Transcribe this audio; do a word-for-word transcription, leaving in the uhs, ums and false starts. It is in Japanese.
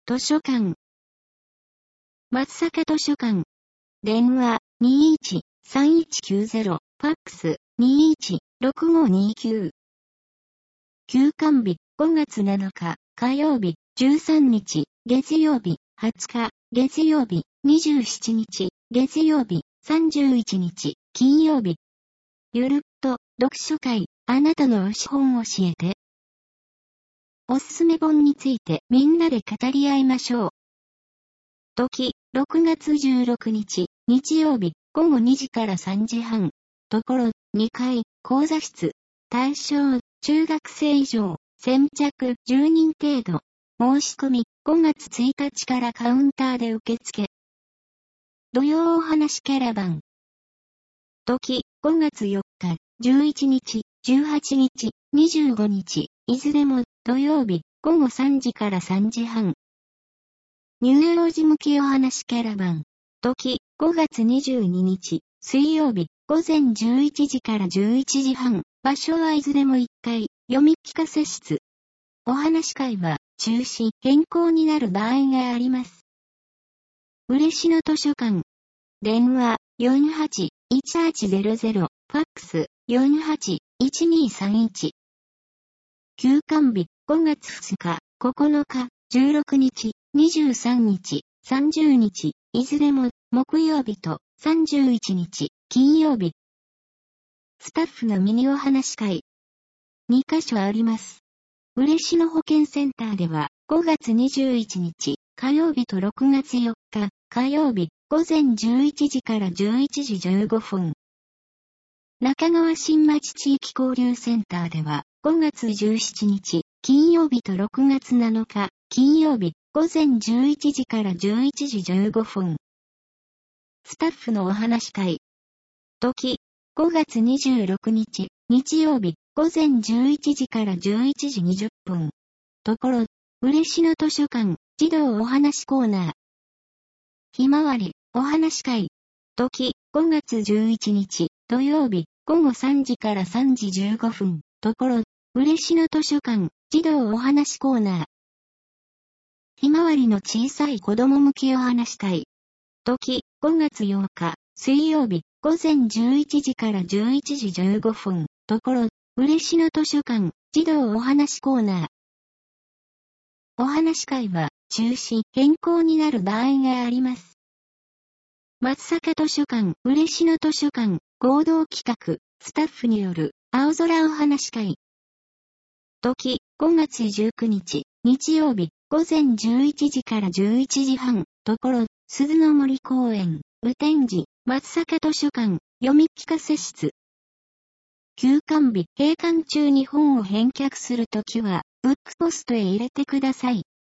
図書館。松坂図書館。電話 にいちさんいちきゅうゼロ、ファックス にいちろくごにきゅう。休館日ごがつなのか火曜日じゅうさんにち月曜日はつか月曜日にじゅうしちにち月曜日さんじゅういちにち金曜日。ゆるっと読書会、あなたの推し本教えて。おすすめ本についてみんなで語り合いましょう。時、ろくがつじゅうろくにち、日曜日、ごごにじからさんじはん。ところ、にかい、講座室。対象、中学生以上、先着じゅうにん程度。申し込み、ごがつついたちからカウンターで受付。土曜お話キャラバン。時、ごがつよっか、じゅういちにち、じゅうはちにち、にじゅうごにち、いずれも土曜日、ごごさんじからさんじはん。乳幼児向けお話キャラバン。時、ごがつにじゅうににち、水曜日、ごぜんじゅういちじからじゅういちじはん。場所はいずれもいっかい、読み聞かせ室。お話会は、中止、変更になる場合があります。嬉野図書館。電話、よんはちいちはちゼロゼロ、ファックス、よんはちいちにさんいち。休館日、ごがつふつか、ここのか、じゅうろくにち、にじゅうさんにち、さんじゅうにち、いずれも、木曜日と、さんじゅういちにち、金曜日。スタッフのミニお話会。にかしょあります。嬉野保健センターでは、ごがつにじゅういちにち、火曜日とろくがつよっか、火曜日、ごぜんじゅういちじからじゅういちじじゅうごふん。中川新町地域交流センターでは、ごがつじゅうしちにち、金曜日とろくがつなのか、金曜日、ごぜんじゅういちじからじゅういちじじゅうごふん。スタッフのお話会。時、ごがつにじゅうろくにち、日曜日、ごぜんじゅういちじからじゅういちじにじゅっぷん。ところ、嬉野図書館、児童お話コーナー。ひまわり、お話会。時、ごがつじゅういちにち、土曜日、ごごさんじからさんじじゅうごふん。ところ、嬉野図書館、児童お話コーナー。ひまわりの小さい子供向けお話会。時、ごがつようか、水曜日、ごぜんじゅういちじからじゅういちじじゅうごふん。ところ、嬉野図書館、児童お話コーナー。お話会は、中止、変更になる場合があります。松坂図書館、嬉野図書館、合同企画、スタッフによる、青空お話会。時、ごがつじゅうくにち、日曜日、ごぜんじゅういちじからじゅういちじはん。ところ、鈴の森公園、雨天時、松坂図書館、読み聞かせ室。休館日、閉館中に本を返却するときは、ブックポストへ入れてください。